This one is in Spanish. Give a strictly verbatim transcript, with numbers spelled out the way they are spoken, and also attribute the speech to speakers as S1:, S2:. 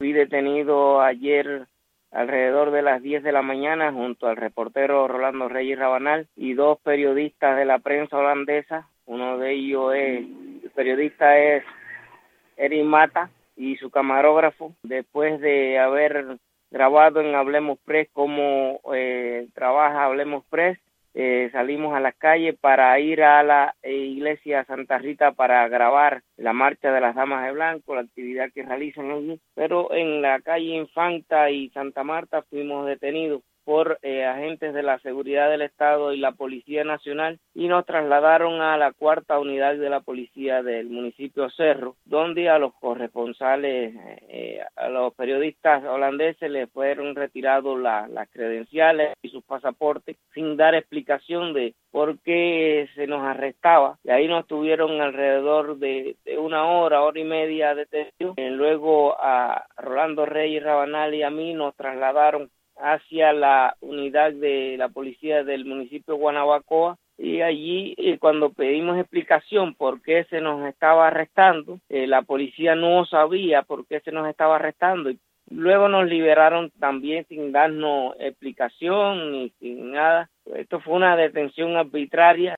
S1: fui detenido ayer alrededor de las diez de la mañana junto al reportero Rolando Reyes Rabanal y dos periodistas de la prensa holandesa. Uno de ellos es, el periodista es Erin Mata y su camarógrafo, después de haber grabado en Hablemos Press cómo eh, trabaja Hablemos Press. Eh, salimos a la calle para ir a la eh, iglesia Santa Rita para grabar la marcha de las Damas de Blanco, la actividad que realizan allí, pero en la calle Infanta y Santa Marta fuimos detenidos por eh, agentes de la Seguridad del Estado y la Policía Nacional y nos trasladaron a la cuarta unidad de la policía del municipio Cerro, donde a los corresponsales, eh, a los periodistas holandeses les fueron retirados la, las credenciales y sus pasaportes sin dar explicación de por qué se nos arrestaba. Y ahí nos tuvieron alrededor de, de una hora, hora y media detenidos. Eh, luego a Rolando Reyes Rabanal y a mí nos trasladaron hacia la unidad de la policía del municipio de Guanabacoa, y allí eh, cuando pedimos explicación por qué se nos estaba arrestando, eh, la policía no sabía por qué se nos estaba arrestando y luego nos liberaron también sin darnos explicación ni sin nada. Esto fue una detención arbitraria.